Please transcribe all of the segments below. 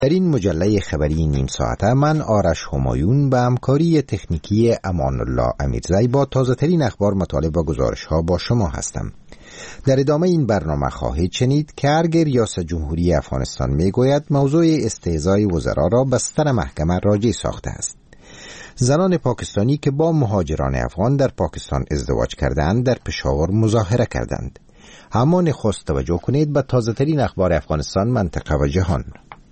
در این مجله خبری نیم ساعته من آرش همایون به همکاری تکنیکی امان الله امیرزی با تازه ترین اخبار، مطالب و گزارش ها با شما هستم. در ادامه این برنامه خواهید شنید که ارگ ریاست جمهوری افغانستان میگوید موضوع استعزای وزرا را بستر محکمه راجع ساخته است. زنان پاکستانی که با مهاجران افغان در پاکستان ازدواج کردند در پشاور مظاهره کردند. اما نخست توجه کنید به تازه ترین اخبار افغانستان، منطقه و جهان.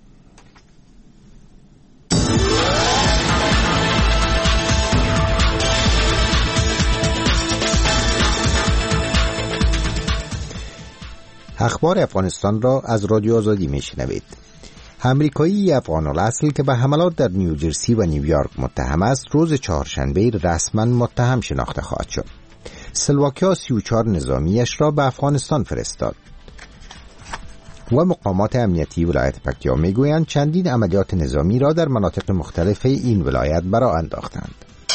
اخبار افغانستان را از رادیو آزادی میشنوید. امریکایی افغان الاصل که به حملات در نیوجرسی و نیویورک متهم است، روز چهارشنبه رسما متهم شناخته خواهد شد. سلواکیا 34 نظامیش را به افغانستان فرستاد و مقامات امنیتی ولایت پکتیا میگویند چندین عملیات نظامی را در مناطق مختلف این ولایت برآ انداختند.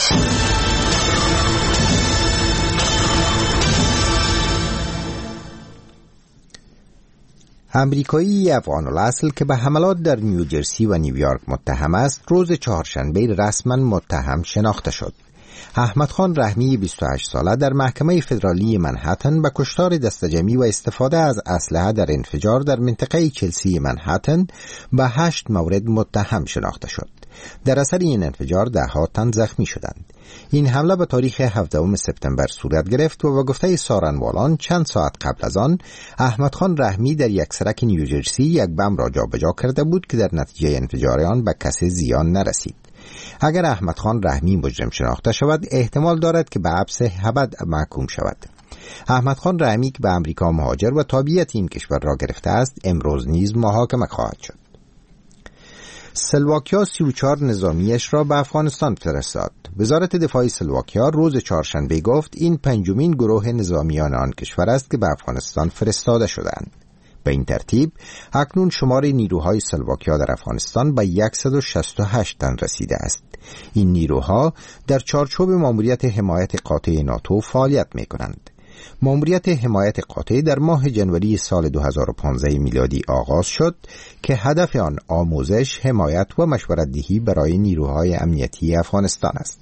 امریکایی افغان الاصل که به حملات در نیوجرسی و نیویورک متهم است، روز چهارشنبه رسما متهم شناخته شد. احمد خان رحمی 28 ساله در محکمه فدرالی منهتن به کشتار دسته‌جمعی و استفاده از اسلحه در انفجار در منطقه چلسی منهتن به 8 مورد متهم شناخته شد. در اثر این انفجار 10 تن زخمی شدند. این حمله به تاریخ 17 سپتامبر صورت گرفت و به گفته سارنوالان چند ساعت قبل از آن احمد خان رحمی در یک سرک نیوجرسی یک بم را جابجا کرده بود که در نتیجه انفجار آن به کسی زیان نرسید. اگر احمد خان رحمی مجرم شناخته شود، احتمال دارد که به حبس ابد محکوم شود. احمد خان رحمی که به امریکا مهاجر و تابعیت این کشور را گرفته است، امروز نیز محاکمه خواهد شد. سلواکیا 34 نظامیش را به افغانستان فرستاد. وزارت دفاع سلواکیا روز چهارشنبه گفت این پنجمین گروه نظامیان آن کشور است که به افغانستان فرستاده شدند. به این ترتیب اکنون شمار نیروهای سلواکیا در افغانستان به 168 تن رسیده است. این نیروها در چارچوب ماموریت حمایت قاطع ناتو فعالیت می کنند. ماموریت حمایت قاطع در ماه جنوری سال 2015 میلادی آغاز شد که هدف آن آموزش، حمایت و مشورت دهی برای نیروهای امنیتی افغانستان است.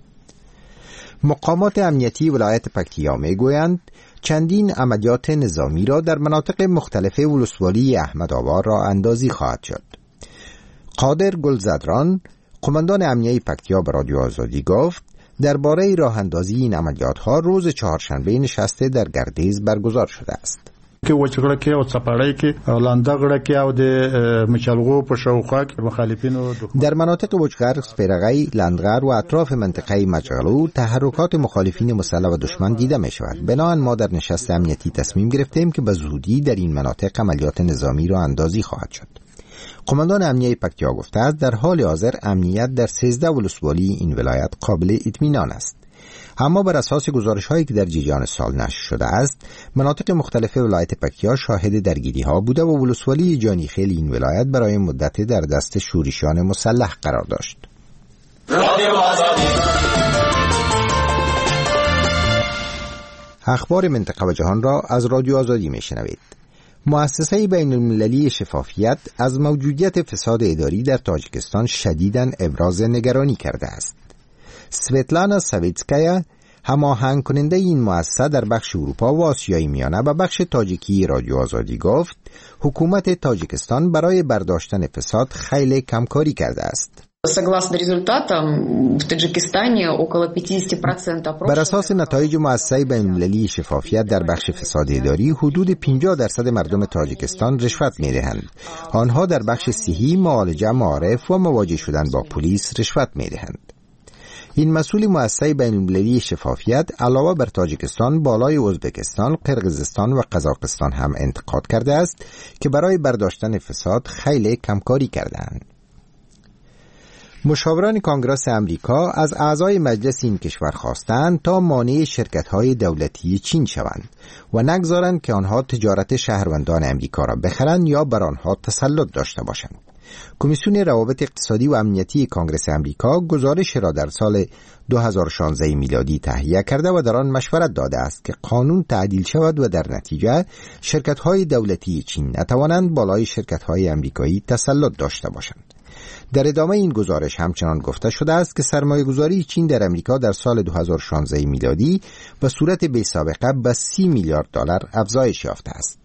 مقامات امنیتی ولایت پکتیا می گویند چندین عملیات نظامی را در مناطق مختلف ولسوالی احمدآباد راه اندازی خواهد شد. قادر گلزدران، قماندان امنیتی پکتیا، به رادیو آزادی گفت درباره راه اندازی این عملیات ها روز چهارشنبه نشست در گردیز برگزار شده است. که وچغړه کې او څپړای کې او لاندغړه کې او د مچلغو په شاوخوا کې مخالفینو در مناطق وچغر، سپیرغی، لاندغر و اطراف منطقه مچلغو تحرکات مخالفین مسلح و دشمن دیده می شود. بنابراین ما در نشست امنیتی تصمیم گرفتیم که به زودی در این مناطق عملیات نظامی را اندازی خواهد شد. قماندان امنیتی پکتیا گفته است در حال حاضر امنیت در 13 ولسوالی این ولایت قابل اطمینان است. اما بر اساس گزارش‌هایی که در جریان سال نشر شده است، مناطق مختلف ولایت پکتیا شاهد درگیری‌ها بوده و ولسوالی جانیخیل این ولایت برای مدت در دست شورشیان مسلح قرار داشت. اخبار منطقه و جهان را از رادیو آزادی میشنوید. مؤسسه بین‌المللی شفافیت از موجودیت فساد اداری در تاجیکستان شدیداً ابراز نگرانی کرده است. سویتلانا سویتسکایا، هماهنگ کننده این مؤسسه در بخش اروپا و آسیای میانه، به بخش تاجیکی رادیو آزادی گفت حکومت تاجیکستان برای برداشتن فساد خیلی کمکاری کرده است. بر اساس نتایج مؤسسه بین‌المللی شفافیت در بخش فساد اداری، حدود 50% مردم تاجیکستان رشوت می‌دهند. آنها در بخش صحی، معالجه، معارف و مواجه شدن با پلیس رشوت می‌دهند. این مسئول مؤسسه بین‌المللی شفافیت علاوه بر تاجیکستان، بالای ازبکستان، قرقیزستان و قزاقستان هم انتقاد کرده است که برای برداشتن فساد خیلی کمکاری کردند. مشاوران کنگره امریکا از اعضای مجلس این کشور خواستند تا مانع شرکت‌های دولتی چین شوند و نگذارند که آنها تجارت شهروندان امریکا را بخرند یا بر آنها تسلط داشته باشند. کمیسیون روابط اقتصادی و امنیتی کانگرس امریکا گزارش را در سال 2016 میلادی تهیه کرده و در آن مشورت داده است که قانون تعدیل شود و در نتیجه شرکت‌های دولتی چین نتوانند بالای شرکت‌های امریکایی تسلط داشته باشند. در ادامه این گزارش همچنان گفته شده است که سرمایه‌گذاری چین در امریکا در سال 2016 میلادی به صورت بی‌سابقه به 30 میلیارد دلار افزایش یافته است.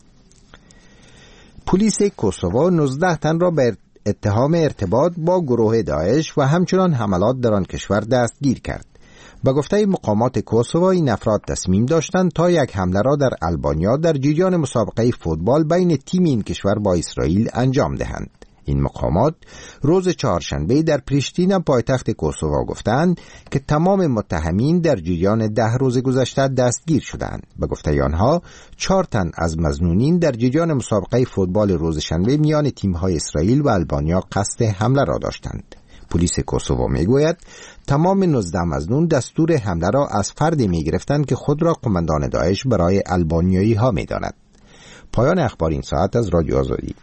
پلیس کوسوو 19 تن را به اتهام ارتباط با گروه داعش و همچنان حملات در آن کشور دستگیر کرد. به گفته مقامات کوسوو این افراد تصمیم داشتند تا یک حمله را در آلبانیا در جریان مسابقه فوتبال بین تیم این کشور با اسرائیل انجام دهند. این مقامات روز چهارشنبه در پریشتینا پایتخت کوسوو گفتند که تمام متهمین در جریان 10 روز گذشته دستگیر شدند. به گفته آنها 4 تن از مظنونین در جریان مسابقه فوتبال روز شنبه میان تیم‌های اسرائیل و آلبانیا قصد حمله را داشتند. پلیس کوسوو میگوید تمام 19 مظنون دستور حمله را از فردی میگرفتند که خود را قماندان داعش برای آلبانیایی ها میداند. پایان اخبار این ساعت از رادیو آزادی.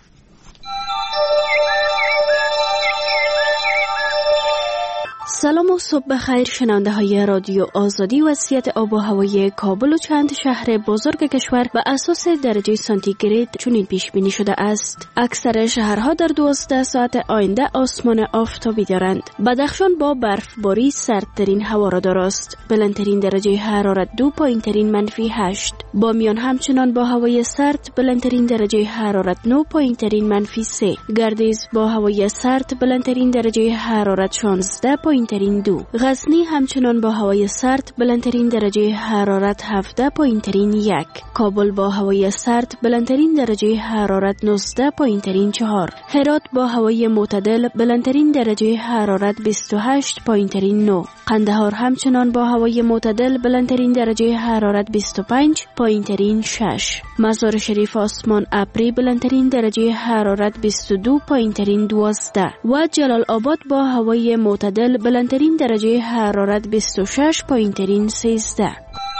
سلام و صبح بخیر شنونده های رادیو آزادی. وضعیت آب و هوای کابل و چند شهر بزرگ کشور به اساس درجه سانتیگراد چنین پیش بینی شده است. اکثر شهرها در 12 ساعت آینده آسمان آفتابی دارند. بدخشان با برفباری سردترین هوا را دارست. بلندترین درجه حرارت 2، پایینترین -8. بامیان همچنان با هوای سرد، بلندترین درجه حرارت 9، پایینترین -3. گردیز با هوای سرد، بلندترین درجه حرارت 16، پایینترین 2. غزنی همچنان با هوای سرد، بلندترین درجه حرارت 17، پایینترین 1. کابل با هوای سرد، بلندترین درجه حرارت 19، پایینترین 4. هرات با هوای معتدل، بلندترین درجه حرارت 28، پایینترین 9. قندهار همچنان با هوای معتدل، بلندترین درجه حرارت 25، پایینترین 6. مزار شریف آسمان ابری، بلندترین درجه حرارت 22، پایینترین 12. و جلال آباد با هوای معتدل، بلندترین درجه حرارت 26، پایینترین 13.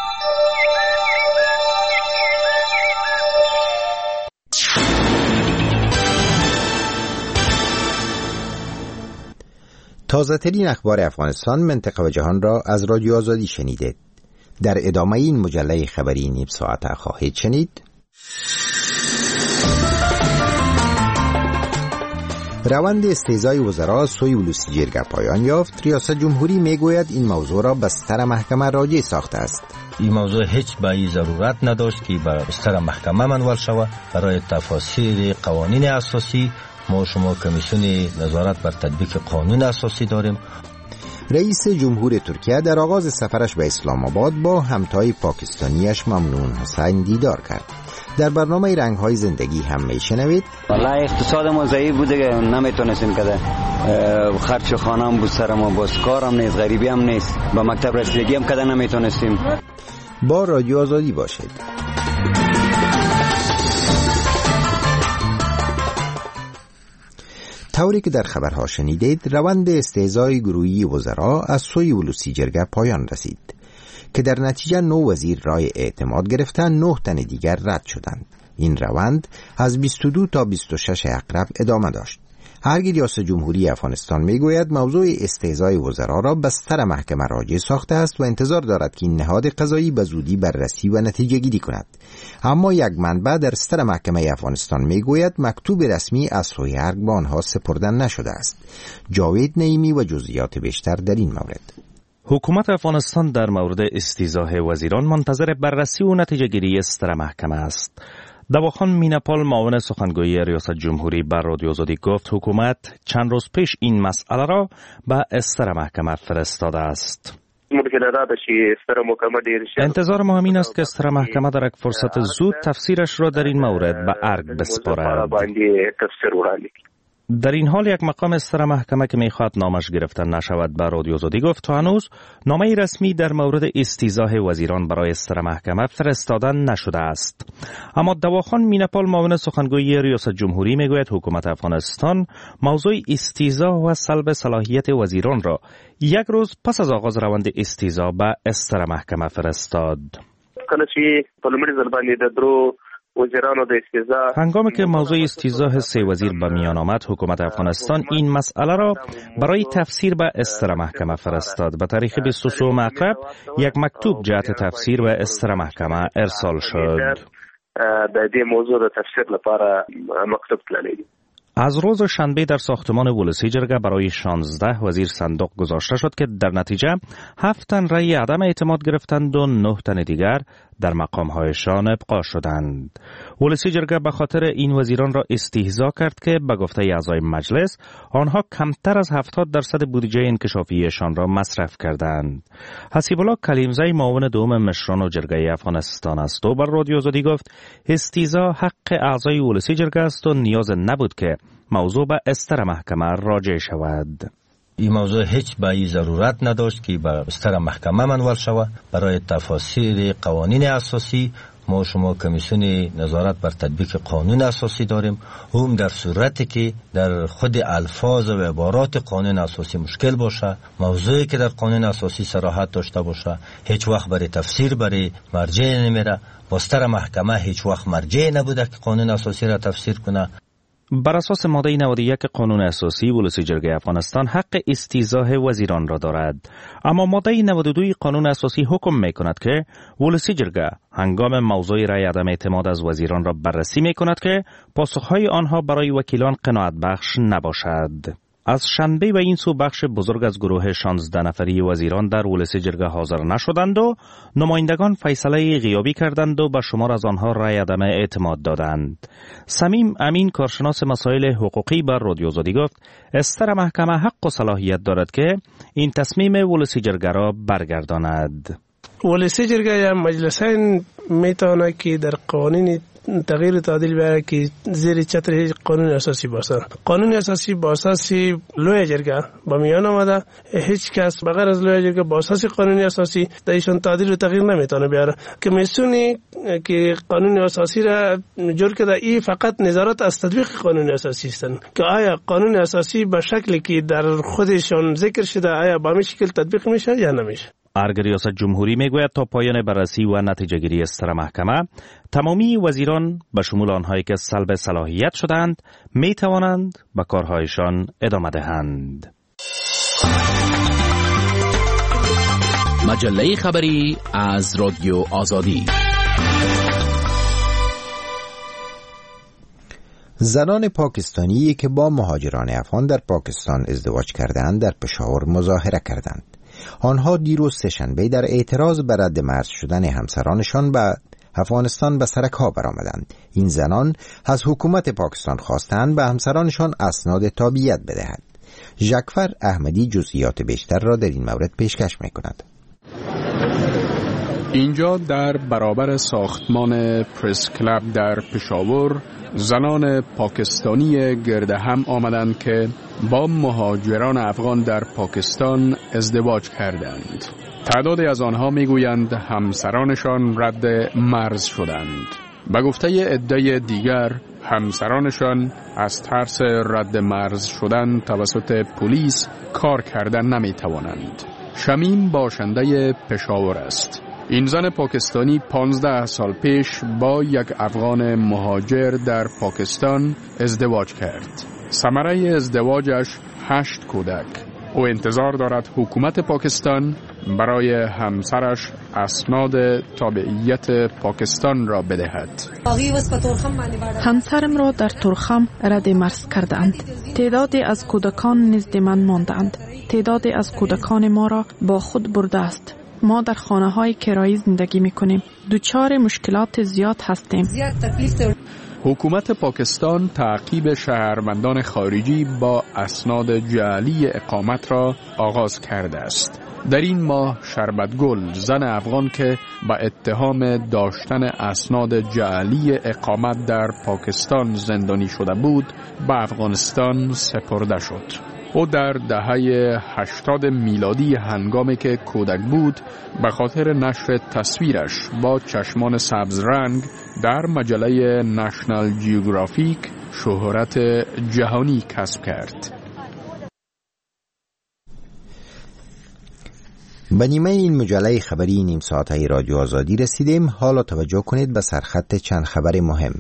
تازه ترین اخبار افغانستان، منطقه و جهان را از رادیو آزادی شنیدید. در ادامه این مجله خبری نیم ساعته خواهید شنید: روند استیضای وزرا سوی ولوسی جرگه پایان یافت. ریاست جمهوری میگوید این موضوع را بستر محکمه راجع ساخته است. این موضوع هیچ به این ضرورت نداشت که بر بستر محکمه منوال شود. برای تفاصیل قوانین اساسی ما شما کمیسیون نظارت بر تطبیق قانون اساسی داریم. رئیس جمهور ترکیه در آغاز سفرش به اسلام آباد با همتای پاکستانیش ممنون حسین دیدار کرد. در برنامه رنگ‌های زندگی هم میشنوید: والله اقتصاد ما ضعیف بوده که نمیتونستیم که خرج خانه هم بود سر ما، باز کارم نیست، غریبی هم نیست، با مکتب رسیدگی هم کده نمیتونستیم. با رادیو آزادی باشید. طوری که در خبرها شنیدید، روند استیضای گروهی وزرا از سوی ولوسی جرگه پایان رسید که در نتیجه 9 وزیر رای اعتماد گرفتن، 9 تن دیگر رد شدند. این روند از 22 تا 26 اقرب ادامه داشت. هرگیر ریاست جمهوری افغانستان میگوید موضوع استیضای وزرا را بستر محکمه راجع ساخته است و انتظار دارد که این نهاد قضایی به زودی بررسی و نتیجه گیری کند. اما یک منبع در ستر محکمه افغانستان میگوید مکتوب رسمی از سوی ارگ به آنها سپرده نشده است. جاوید نعیمی و جزئیات بیشتر در این مورد. حکومت افغانستان در مورد استیضاح وزیران منتظر بررسی و نتیجه گیری ستر محکمه است. دواخان میناپال معاون سخنگوی ریاست جمهوری بر رادیو آزادی گفت حکومت چند روز پیش این مسئله را به ستر محکمه فرستاده است. انتظار ما همین است که ستر محکمه در یک فرصت زود تفسیرش را در این مورد به ارگ بسپارد. در این حال یک مقام ستر محکمه که میخواد نامش گرفته نشود به رادیو آزادی گفت تا هنوز نامه رسمی در مورد استیضاح وزیران برای ستر محکمه فرستاده نشده است. اما دواخان میناپال معاون سخنگوی ریاست جمهوری میگوید حکومت افغانستان موضوع استیضاح و سلب صلاحیت وزیران را یک روز پس از آغاز روند استیضاح به ستر محکمه فرستاد. کله چې په لومړي ځل باندې د درو وزیران د استیضاح. هنگامی که موضوع استیضاح 3 وزیر به میان آمد، حکومت افغانستان این مسئله را برای تفسیر به استر محکمه فرستاد. به تاریخ 23 مطلب یک مکتوب جهت تفسیر به استر محکمه ارسال شد. د دې موضوع د تفسیر لپاره مکتوب تللی. از روز شنبه در ساختمان ولسی جرگه برای 16 وزیر صندوق گذاشته شد که در نتیجه 7 تن رأی عدم اعتماد گرفتند و 9 تن دیگر در مقام‌هایشان ابقا شدند. ولسی جرگه به خاطر این وزیران را استهزا کرد که به گفته اعضای مجلس آنها کمتر از 70% بودجه انکشافیشان را مصرف کردند. حسیب الله کلیمزی معاون دوم مشران و جرگه افغانستان است و بر رادیو آزادی گفت استهزا حق اعضای ولسی جرگه است و نیاز نبود که موضوع به استر محکمه راجع شود. این موضوع هیچ به این ضرورت نداشت که به استر محکمه منوال شود. برای تفاسیر قوانین اساسی ما شما کمیسیون نظارت بر تطبیق قانون اساسی داریم. هم در صورتی که در خود الفاظ و عبارات قانون اساسی مشکل باشه، موضوعی که در قانون اساسی صراحت داشته باشه، هیچ وقت برای تفسیر برای مرجع نمیره. استر محکمه هیچ وقت مرجع نبوده که قانون اساسی را تفسیر کنه. بر اساس ماده 91 قانون اساسی ولسی جرگه افغانستان حق استیضاح وزیران را دارد، اما ماده 92 قانون اساسی حکم می کند که ولسی جرگه هنگام موضوع رأی عدم اعتماد از وزیران را بررسی می کند که پاسخهای آنها برای وکیلان قناعت بخش نباشد. از شنبه و این سو بخش بزرگ از گروه 16 نفری وزیران در ولسی جرگه حاضر نشدند و نمایندگان فیصله غیابی کردند و به شمار از آنها رأی عدم اعتماد دادند. صمیم امین کارشناس مسائل حقوقی بر رادیو آزادی گفت استر محکمه حق و صلاحیت دارد که این تصمیم ولسی جرگه را برگرداند. ولسی جرگه یا مجلسین میتونه که در قوانین تغییر تعدیل بیاره که زیر چتر قانون اساسی باشه. قانون اساسی با اساس لوی جرگه با میان آمده، هیچ کس بغیر از لوی جرگه با اساس قانون اساسی دایشون تعدیل و تغییر نمیتونه بیاره. کمیسیونی که قانون اساسی را جور کرده ای فقط نظارت از تطبیق قانون اساسی هستند که آیا قانون اساسی به شکلی که در خودشون ذکر شده آیا با همین شکل تطبیق میشه یا نمیشه. ارگ ریاست جمهوری میگوید تا پایان بررسی و نتیجه گیری استر محکمه تمامی وزیران به شمول آنهایی که سلب صلاحیت شدند می توانند به کارهایشان ادامه دهند. مجله خبری از رادیو آزادی. زنان پاکستانی که با مهاجران افغان در پاکستان ازدواج کردند در پشاور مظاهره کردند. آنها دیروز سه‌شنبه در اعتراض بر رد مرز شدن همسرانشان به افغانستان به سرک‌ها برآمدند. این زنان از حکومت پاکستان خواستند به همسرانشان اسناد تابعیت بدهد. ژکفر احمدی جزئیات بیشتر را در این مورد پیشکش می‌کند. اینجا در برابر ساختمان پرس کلاب در پشاور زنان پاکستانی گرد هم آمدند که با مهاجران افغان در پاکستان ازدواج کردند. تعدادی از آنها میگویند همسرانشان رد مرز شدند. به گفته عده دیگر همسرانشان از ترس رد مرز شدن توسط پلیس کار کردن نمیتوانند. شمیم باشنده پشاور است. این زن پاکستانی 15 سال پیش با یک افغان مهاجر در پاکستان ازدواج کرد. ثمره ازدواجش 8 کودک. او انتظار دارد حکومت پاکستان برای همسرش اسناد تابعیت پاکستان را بدهد. همسرم را در تورخم رد مرز کردند. تعدادی از کودکان نزد من ماندند. تعدادی از کودکان ما را با خود برده است. ما در خانه‌های کرایی زندگی می‌کنیم. دچار مشکلات زیاد هستیم. حکومت پاکستان تعقیب شهروندان خارجی با اسناد جعلی اقامت را آغاز کرده است. در این ماه شربتگل زن افغان که با اتهام داشتن اسناد جعلی اقامت در پاکستان زندانی شده بود به افغانستان سپرده شد. او در دهه 80 میلادی هنگامی که کودک بود به خاطر نشر تصویرش با چشمان سبز رنگ در مجله نشنال جیوگرافیک شهرت جهانی کسب کرد. به نیمه این مجله خبری نیم ساعته رادیو آزادی رسیدیم. حالا توجه کنید به سرخط چند خبر مهم.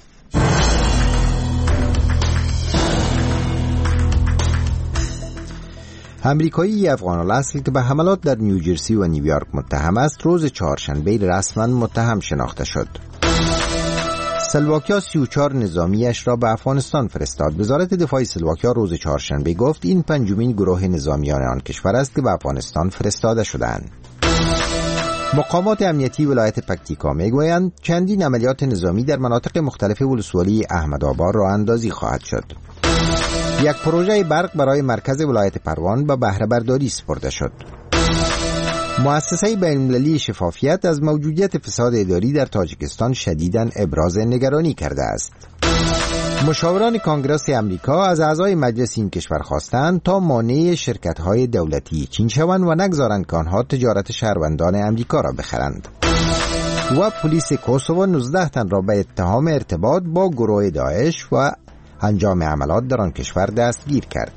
امریکایی افغان الاصل که به حملات در نیوجرسی و نیویورک متهم است، روز چهارشنبه رسما متهم شناخته شد. سلواکیا 34 نظامیش را به افغانستان فرستاد. وزارت دفاع سلواکیا روز چهارشنبه گفت این پنجمین گروه نظامیان آن کشور است که به افغانستان فرستاده شدند. مقامات امنیتی ولایت پکتیکا میگویند چندین عملیات نظامی در مناطق مختلف ولسوالی احمدآباد راه اندازی خواهد شد. یک پروژه برق برای مرکز ولایت پروان به بهره برداری سپرده شد. مؤسسه بین‌المللی شفافیت از موجودیت فساد اداری در تاجیکستان شدیداً ابراز نگرانی کرده است. مشاوران کانگرس امریکا از اعضای مجلس این کشور خواستند تا مانع شرکت‌های دولتی چین شوند و نگذارند که آنها تجارت شهروندان امریکا را بخرند. و پلیس کوسوو 19 تن را به اتهام ارتباط با گروه داعش و انجام عملات در آن کشور دستگیر کرد.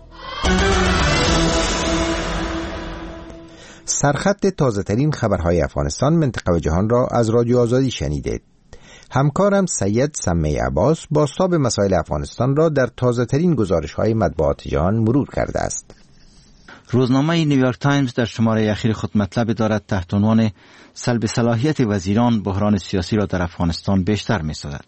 سرخط تازه‌ترین خبرهای افغانستان، منطقه و جهان را از رادیو آزادی شنیدید. همکارم سید سمی عباس بازتاب مسائل افغانستان را در تازه‌ترین گزارش‌های مطبوعات جهان مرور کرده است. روزنامه نیویورک تایمز در شماره اخیر خود مطلب دارد تحت عنوان سلب صلاحیت وزیران بحران سیاسی را در افغانستان بیشتر می‌سازد.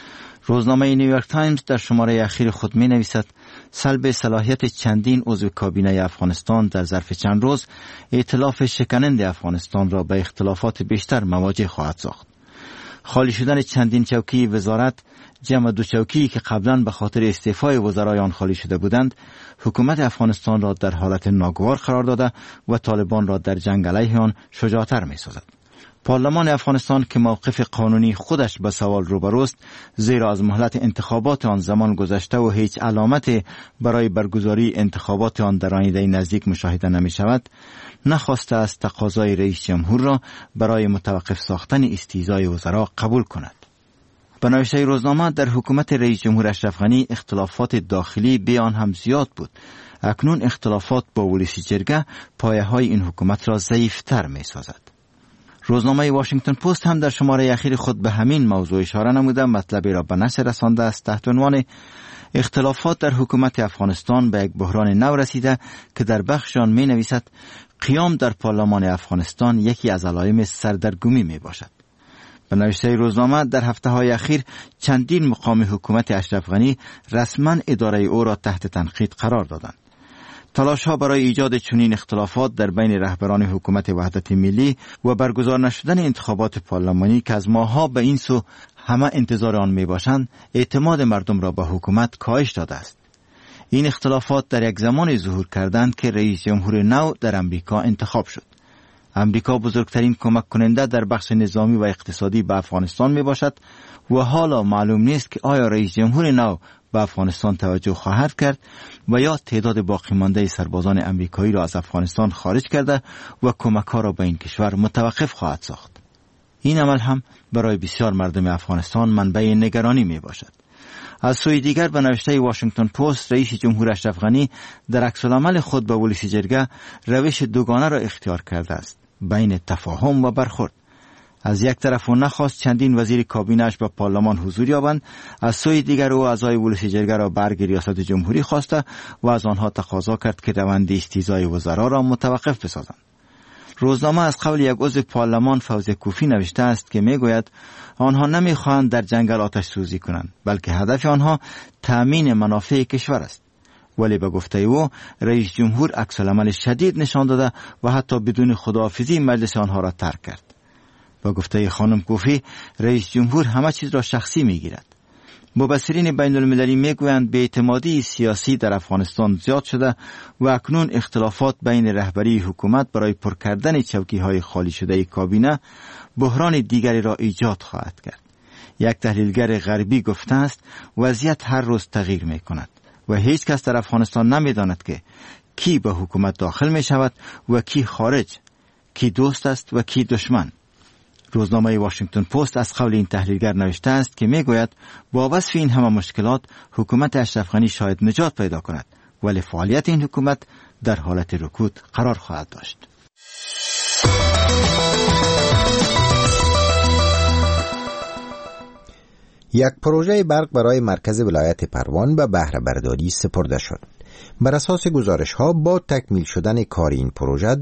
روزنامه نیویورک تایمز در شماره اخیر خود می نویسد سلب صلاحیت چندین عضو کابینه افغانستان در ظرف چند روز ائتلاف شکننده افغانستان را به اختلافات بیشتر مواجه خواهد ساخت. خالی شدن چندین چوکی وزارت، جمع 2 چوکی که قبلا به خاطر استعفای وزرای آن خالی شده بودند، حکومت افغانستان را در حالت ناگوار قرار داده و طالبان را در جنگ علیه آن شجاعتر می سازد. پارلمان افغانستان که موقف قانونی خودش به سوال روبروست، زیرا از مهلت انتخابات آن زمان گذشته و هیچ علامت برای برگزاری انتخابات آن در آینده نزدیک مشاهده نمی شود، نخواسته است تقاضای رئیس جمهور را برای متوقف ساختن استیضای وزرا قبول کند. به نوشته روزنامه در حکومت رئیس جمهور اشرف غنی اختلافات داخلی به آن هم زیاد بود. اکنون اختلافات با ولسی جرگه پایه‌های این حکومت را ضعیف‌تر می‌سازد. روزنامه واشنگتن پست هم در شماره اخیر خود به همین موضوع اشاره نموده مطلبی را به نشر رسانده است تحت عنوان اختلافات در حکومت افغانستان به یک بحران نو رسیده که در بخش آن می نویسد قیام در پارلمان افغانستان یکی از علائم سردرگمی می باشد. به نوشته روزنامه در هفته‌های اخیر چندین مقام حکومت اشرف غنی رسما اداره او را تحت تنقید قرار دادند. تلاش‌ها برای ایجاد چنین اختلافات در بین رهبران حکومت وحدت ملی و برگزار نشدن انتخابات پارلمانی که از ماه‌ها به این سو همه انتظار آن میباشند، اعتماد مردم را به حکومت کاهش داده است. این اختلافات در یک زمان ظهور کردند که رئیس جمهور نو در امریکا انتخاب شد. امریکا بزرگترین کمک کننده در بخش نظامی و اقتصادی به افغانستان می باشد و حالا معلوم نیست که آیا رئیس جمهور نو به افغانستان توجه خواهد کرد و یا تعداد باقی مانده سربازان امریکایی را از افغانستان خارج کرده و کمک‌ها را به این کشور متوقف خواهد ساخت. این عمل هم برای بسیار مردم افغانستان منبع نگرانی می باشد. از سوی دیگر به نوشته واشنگتن پست رئیس جمهور اشرف غنی در عکس‌العمل خود به ولسی جرگه روش دوگانه را اختیار کرده است بین تفاهم و برخورد. از یک طرف او نخواست چندین وزیر کابینه‌اش به پارلمان حضور یابند، از سوی دیگر او اعضای ولسی جرگه را برگ ریاست جمهوری خواسته و از آنها تقاضا کرد که روند استیضای وزرا را متوقف بسازند. روزنامه از قول یک عضو پارلمان فوزی کوفی نوشته است که میگوید آنها نمیخواهند در جنگل آتش سوزی کنند، بلکه هدف آنها تأمین منافع کشور است. ولی به گفته او رئیس جمهور عکس‌العمل شدید نشان داده و حتی بدون خداحافظی مجلس آنها را ترک کرد. به گفته خانم کوفی رئیس جمهور همه چیز را شخصی میگیرد. مبصرین بین المللی میگویند بی‌اعتمادی سیاسی در افغانستان زیاد شده و اکنون اختلافات بین رهبری حکومت برای پر کردن چوکی‌های خالی شده کابینه بحران دیگری را ایجاد خواهد کرد. یک تحلیلگر غربی گفته است وضعیت هر روز تغییر می‌کند و هیچ کس در افغانستان نمی‌داند که کی به حکومت داخل می‌شود و کی خارج، کی دوست است و کی دشمن. روزنامه واشنگتن پست از قول این تحلیلگر نوشته است که میگوید با وصف این همه مشکلات حکومت اشرف غنی شاید نجات پیدا کند، ولی فعالیت این حکومت در حالت رکود قرار خواهد داشت. یک پروژه برق برای مرکز ولایت پروان به بهره برداری سپرده شد. بر اساس گزارش‌ها با تکمیل شدن کار این پروژه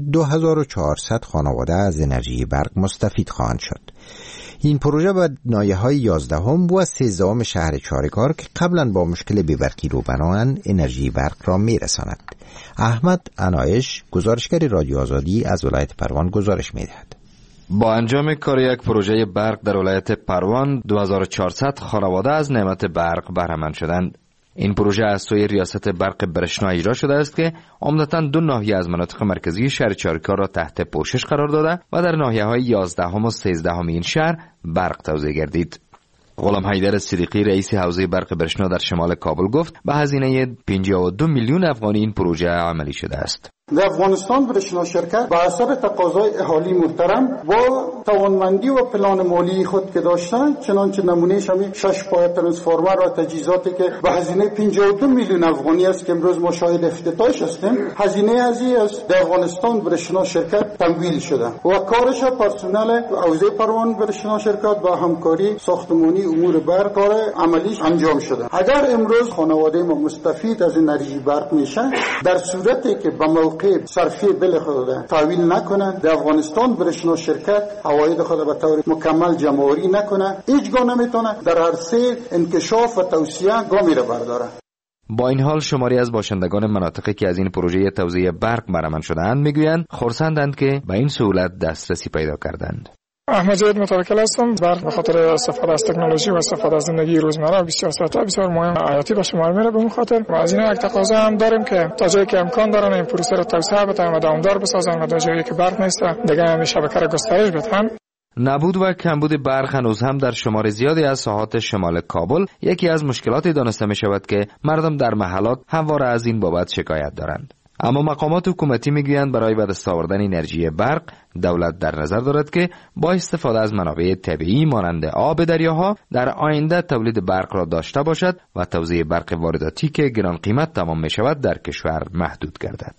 2400 خانواده از انرژی برق مستفید خواهند شد. این پروژه به ناحیه‌های 11 و 13 شهر چاره‌کار که قبلا با مشکل بی‌برقی روبروند انرژی برق را می‌رساند. احمد عنایش گزارشگر رادیو آزادی از ولایت پروان گزارش می‌دهد. با انجام کار یک پروژه برق در ولایت پروان 2400 خانواده از نعمت برق بهره مند شدند. این پروژه از سوی ریاست برق برشنا اجرا شده است که عمدتاً 2 ناحیه از مناطق مرکزی شهر چاره‌کار را تحت پوشش قرار داده و در ناحیه‌های 11 و 13 این شهر برق توزیع گردید. غلام حیدر صدیقی رئیس حوزه برق برشنا در شمال کابل گفت به هزینه 52 میلیون افغانی این پروژه عملی شده است. در افغانستان برشنا شرکت به حسب تقاضای اهالی محترم با توانمندی و پلان مالی خود که داشتن، چنانچه نمونهش همین 6 پای ترانسفورمر و تجهیزاتی که به هزینه 52 میلیون افغانی است که امروز ما شاهد افتتاحش هستیم، هزینه ازی است در افغانستان برشنا شرکت تمویل شده و کارش پرسنل حوزه پروان برشنا شرکت با همکاری ساختمانی امور برق کار عملیش انجام شده. اگر امروز خانواده ما مستفید از انرژی برق میشه، در صورتی که به صرفی بل خود تحویل نکنند، در افغانستان برشنا شرکت عواید خود به طور مکمل جمع‌آوری نکنه، هیچ گاه نمیتونه در عرصه انکشاف و توسعه گامی را برداره. با این حال شماری از باشندگان مناطقی که از این پروژه توزیع برق بهره مند شده‌اند میگویند خرسندند که به این سهولت دسترسی پیدا کردند. احمد جاوید متوکل هستم. برق به خاطر استفاده از تکنولوژی و استفاده از زندگی روزمره بسیار سطح بسیار مهم حیاتی به شمار میره. به اون خاطر و از این یک تقاضا هم داریم که تا جایی که امکان دارن این پروسه رو توسعه بدن و دوامدار بسازن و تا جایی که برق نیست دیگه همین شبکه رو گسترش بدن. نبود و کمبود برق هنوز هم در شمار زیادی از ساحات شمال کابل یکی از مشکلاتی دانسته می شود که مردم در محلات همواره از این بابت شکایت دارند. اما مقامات حکومتی میگویند برای به دست آوردن انرژی برق دولت در نظر دارد که با استفاده از منابع طبیعی مانند آب دریاها در آینده تولید برق را داشته باشد و توزیع برق وارداتی که گران قیمت تمام می شود در کشور محدود گردد.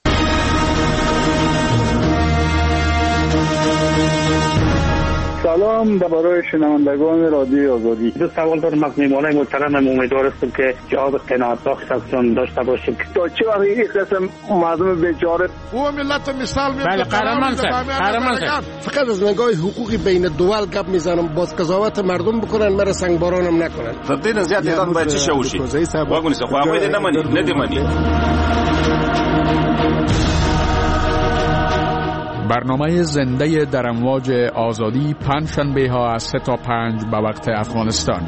سلام برای شنوندگان رادیو آزادی. دو سوال دارم از میهمانای محترمم. امیدوار هستم که جواب قناعت بخش ازشون داشته باشیم. تا چه وقت این قسم مردم بیچاره و ملت مثال میاد. بله قهرمان فقط از نگاه حقوقی بین دول گپ میزنم، باز قضاوت مردم بکنن، مرا سنگبارانم نکنن. تدین زیاد ایران باید چی شوشی واگونی سه خو باید نمانی ندیمانی. برنامه زنده در امواج آزادی پنجشنبه ها از 3 تا 5 به وقت افغانستان.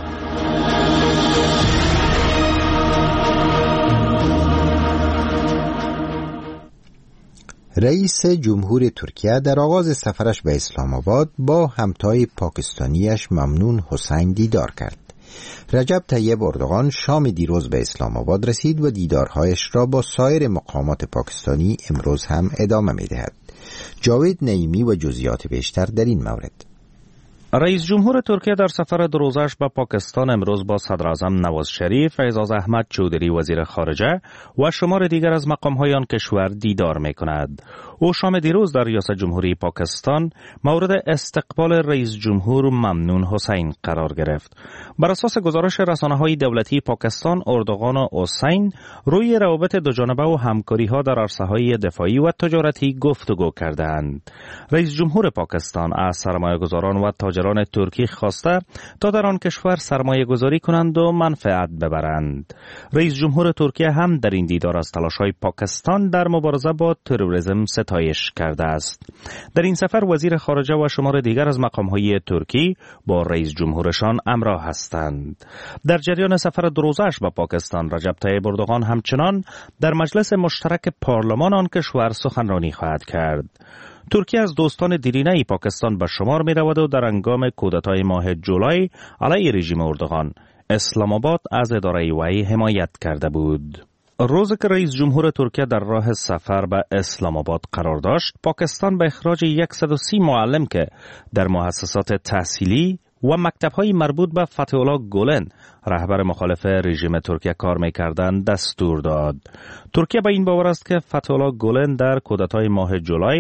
رئیس جمهور ترکیه در آغاز سفرش به اسلام آباد با همتای پاکستانیش ممنون حسین دیدار کرد. رجب طیب اردوغان شام دیروز به اسلام آباد رسید و دیدارهایش را با سایر مقامات پاکستانی امروز هم ادامه می‌دهد. جاوید نعیمی و جزئیات بیشتر در این مورد. رئیس جمهور ترکیه در سفر 2 روزش به پاکستان امروز با صدر اعظم نواز شریف، اعزاز احمد چودری وزیر خارجه و شمار دیگر از مقام‌های آن کشور دیدار می‌کند. او شام دیروز در ریاست جمهوری پاکستان مورد استقبال رئیس جمهور ممنون حسین قرار گرفت. بر اساس گزارش رسانه‌های دولتی پاکستان، اردوغان و حسین روی روابط دوجانبه و همکاری‌ها در عرصه‌های دفاعی و تجارتی گفتگو کردند. رئیس جمهور پاکستان از سرمایه‌گذاران و تاجران ترکی خواسته تا در آن کشور سرمایه گذاری کنند و منفعت ببرند. رئیس جمهور ترکیه هم در این دیدار از تلاش‌های پاکستان در مبارزه با تروریسم ستایش کرده است. در این سفر وزیر خارجه و شمار دیگر از مقام‌های ترکی با رئیس جمهورشان همراه هستند. در جریان سفر 2 روزش به پاکستان، رجب طیب اردوغان همچنان در مجلس مشترک پارلمان آن کشور سخنرانی خواهد کرد. ترکیه از دوستان دیرینه پاکستان به شمار می رود و در هنگام کودتای ماه جولای علیه رژیم اردوغان، اسلام آباد از اداره وی حمایت کرده بود. روزی که رئیس جمهور ترکیه در راه سفر به اسلام آباد قرار داشت، پاکستان به اخراج 130 معلم که در مؤسسات تحصیلی و مکتب‌های مربوط به فتح‌الله گولن، رهبر مخالف رژیم ترکیه کار می‌کردند، دستور داد. ترکیه به این باور است که فتح‌الله گولن در کودتای ماه جولای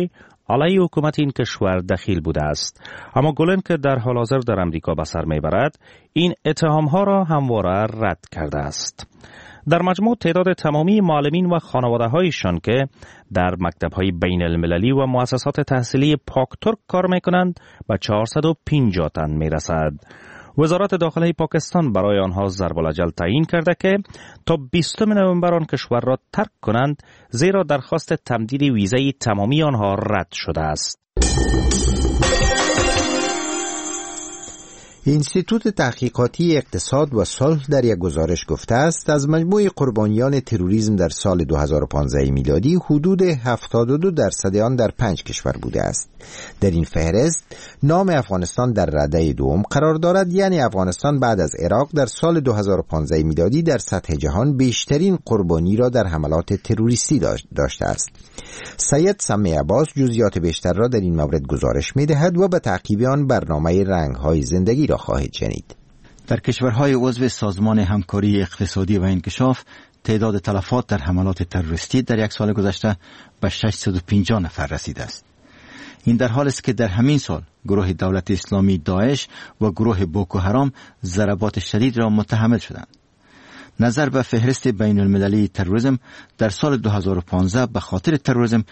علیه حکومت این کشور دخیل بوده است. اما گولن که در حال حاضر در امریکا به سر میبرد این اتهامها را همواره رد کرده است. در مجموع تعداد تمامی معلمین و خانواده‌هایشان که در مکتب‌های بین المللی و مؤسسات تحصیلی پاک ترک کار می‌کنند به 450 تن می‌رسد. وزارت داخله پاکستان برای آنها ضرب الاجل تعیین کرده که تا 20 نوامبر آن کشور را ترک کنند، زیرا درخواست تمدید ویزای تمامی آنها رد شده است. اینستیتوت تحقیقاتی اقتصاد و صلح در یک گزارش گفته است از مجموع قربانیان تروریسم در سال 2015 میلادی حدود 72% آن در 5 کشور بوده است. در این فهرست نام افغانستان در رده دوم قرار دارد، یعنی افغانستان بعد از عراق در سال 2015 میلادی در سطح جهان بیشترین قربانی را در حملات تروریستی داشته است. سید سمی عباس جزئیات بیشتر را در این مورد گزارش می‌دهد و به تعقیب آن برنامه رنگ‌های زندگی را خواهید شنید. در کشورهای عضو سازمان همکاری اقتصادی و انکشاف تعداد تلفات در حملات تروریستی در یک سال گذشته به 650 نفر رسیده است. این در حالی است که در همین سال گروه دولت اسلامی داعش و گروه بوکو حرام ضربات شدید را متحمل شدند. نظر به فهرست بین المللی تروریسم در سال 2015 به خاطر تروریسم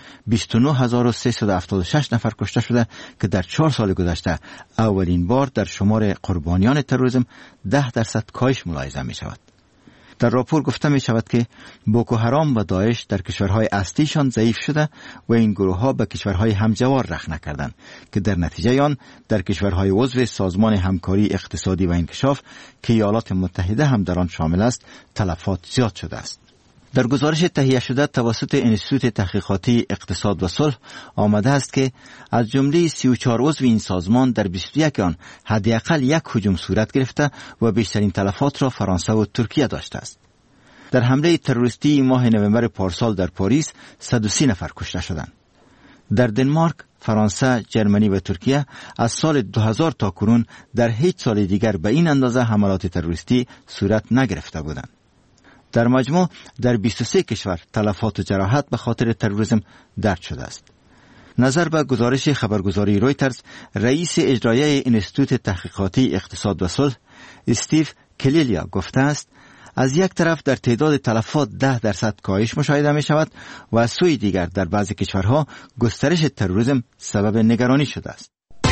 29376 نفر کشته شده که در 4 سال گذشته اولین بار در شمار قربانیان تروریسم 10% کاهش ملاحظه می شود. در راپور گفته می شود که بوکو حرام و داعش در کشورهای اصلیشان ضعیف شده و این گروه ها به کشورهای همجوار رخ نکردند که در نتیجه آن در کشورهای عضو سازمان همکاری اقتصادی و انکشاف که ایالات متحده هم در آن شامل است تلفات زیاد شده است. در گزارش تهیه شده توسط انستیتوت تحقیقاتی اقتصاد و صلح آمده است که از جمله 34 عضو این سازمان در 21 آن حداقل یک هجوم صورت گرفته و بیشترین تلفات را فرانسه و ترکیه داشته است. در حمله تروریستی ماه نوامبر پارسال در پاریس 130 نفر کشته شدند. در دنمارک، فرانسه، جرمنی و ترکیه از سال 2000 تا کنون در هیچ سال دیگر به این اندازه حملات تروریستی صورت نگرفته بودند. در مجموع در 23 کشور تلفات و جراحت به خاطر تروریسم درج شده است. نظر به گزارش خبرگزاری رویترز، رئیس اجرایی انستیتوت تحقیقاتی اقتصاد و صلح استیو کلیلیا گفته است از یک طرف در تعداد تلفات 10% کاهش مشاهده می شود و از سوی دیگر در بعضی کشورها گسترش تروریسم سبب نگرانی شده است.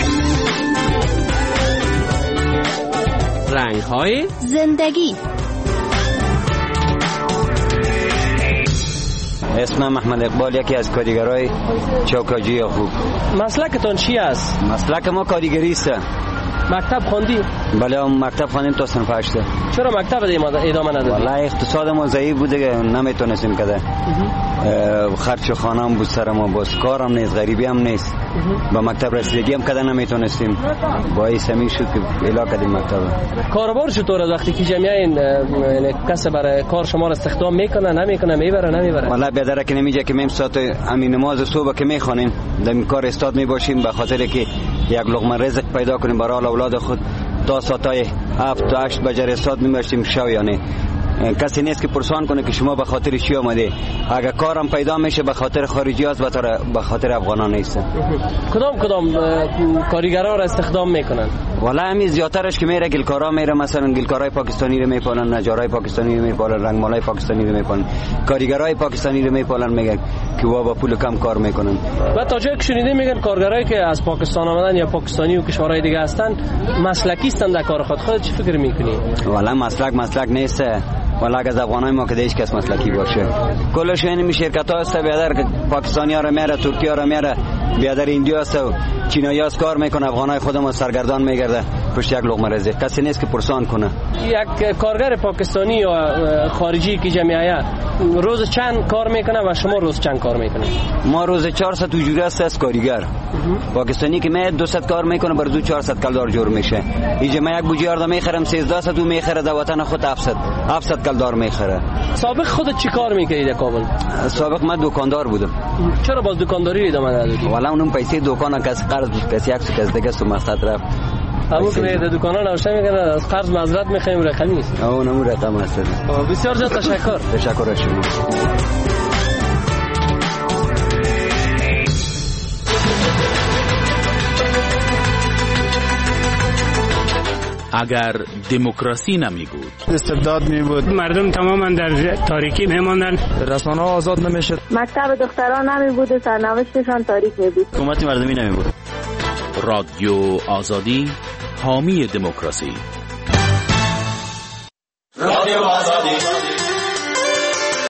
رنگ‌های زندگی. اسمم احمد اقبال، یکی از کارگرای چوکاجی خوب. مسلکتون چی است؟ مسلک ما کارگری است. مکتب خوندی؟ بله مکتب خوندیم تا صنف 8. چرا مکتب ادامه ندادی؟ والله اقتصاد ما ضعیف بوده، نمیتونستیم کده. خرج خانه هم بود سر ما، باز کارم نیست، غریبی هم نیست. با مکتب رسیدگی هم کده نمیتونستیم. باعث همین شد که الا کردیم مکتب. کاربار چطور است وقتی که جمعیت این کس برای کار شما را استخدام میکنه نمیکنه میبره نمیبره؟ والله بیادر که نمیجه که میم ساعت همین نماز صبح که میخوانیم در این کار استاد میباشیم به خاطر که یک لقمه رزق پیدا کنیم برای اولاد خود. تا ساعتای 7 تا 8 بجر استاد میباشیم شو، یعنی کسی نیست که پرسان کنه که شما به خاطر چی آمده. اگر کارم پیدا میشه به خاطر خارجی است به خاطر افغانان نیست. کدام کارگرا را استخدام میکنن؟ والا همین زیادترش که میره گلکارا میره، مثلا گلکارای پاکستانی رو میپالن، نجارای پاکستانی رو میپالن، رنگمالای پاکستانی رو میپالن، کارگرای پاکستانی رو میپالن، میگن که با پول کم کار میکنن. و تا جایی که شنیده میگن کارگرایی که از پاکستان آمدن یا پاکستانی و کشورهای دیگه هستن مسلکی هستن در کار خود چی فکر میکنی؟ والا مسلک نیست. والا از افغانای ما که هیچ کس مسلکی باشه. کلش این شرکت‌ها است بیادر که پاکستانی‌ها را میاره، ترکیه را میاره، بیادر ایندیا است و چینایی‌ها کار میکنه، افغانای خودمون سرگردان میگرده پشت یک لقمه رزق. کسی نیست که پرسان کنه. یک کارگر پاکستانی یا خارجی که جمعیت روز چند کار میکنه و شما روز چند کار میکنید؟ ما روز 400 اجوره است از کارگر. پاکستانی که می 200 کار میکنه بر دو 400 کلدار جور میشه. اینجا من یک بوجی آردا میخرم 1300 و میخره در وطن خود 700 کلدار میخره. سابق خودت چی کار میکردی در کابل؟ سابق من دکاندار بودم. چرا باز دکانداری ادامه ندادی؟ والا اونم پیسه دکان کس قرض بود، کسی یک کس دیگه است مقصد رفت. همون که در دکانا نوشته میکنه از قرض معذرت میخوایم رقم نیست. اونم رقم است. بسیار زیاد تشکر. تشکر شما. اگر دموکراسی نمی بود، استبداد می بود، مردم تماما در تاریکی می ماندن، رسانه ها آزاد نمی شد، مکتب دختران نمی بود و سرنوشتشان تاریک می بود، حکومت مردمی نمی بود. رادیو آزادی، حامی دموکراسی. رادیو آزادی